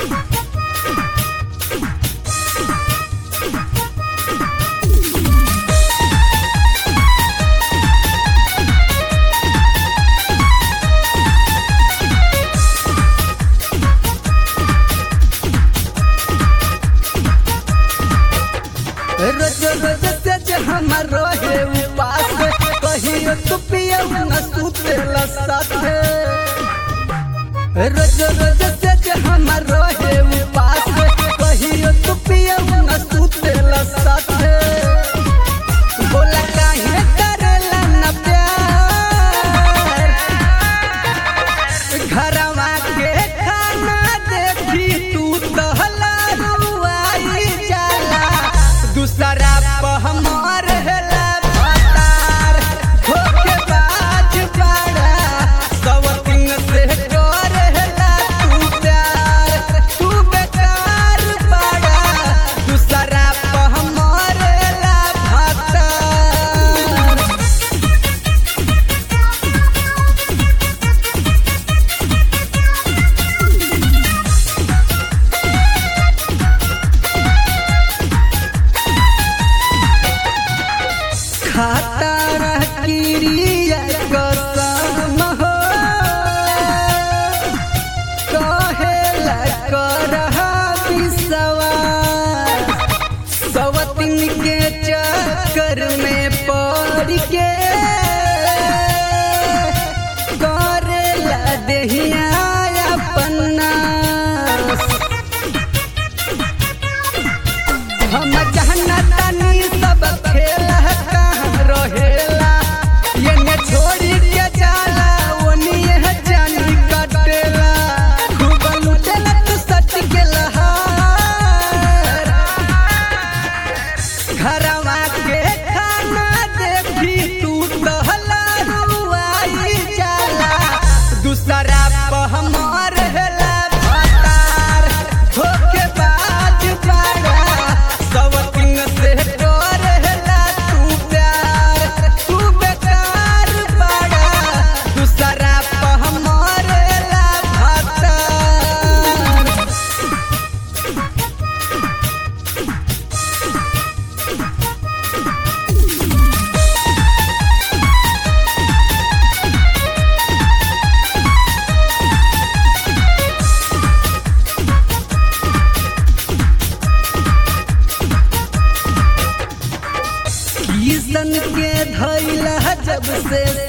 रोज रोज से हमर रहे उपास कहियो तू पिया न सुतेला साथे रोज रोज से हमर रहे उपास कहियो तू पिया न सुतेला साथे बोला काहे करेला न प्यार घरवा के खाना देखी तू तहला रुआई जाला दूसरा पर हमार हेला भतार होके बाज पाड़ा सब दिन से कर हेला तू प्यार तू बेकार पाड़ा दूसरा पर हमार हेला भतार खाता किरिया कसम हो कहेला करहा विश्वास सवतिन के चक्कर में पड़ के करेला देहिया अपना हम जहना तनी सब खेला कहाँ रहेला ये ने छोड़ी के जाला ओनिए जानी कटेला खूब लुटेला तू सच के लहार घरवा के खाना देखी तू तहला रुआई जाला दूसरा पर हमार हेला भतार होके बाज पाड़ा सब दिन से कर हेला तू प्यार तू बेकार पाड़ा दूसरा पर हमार हेला भतार किसन के धैला जब से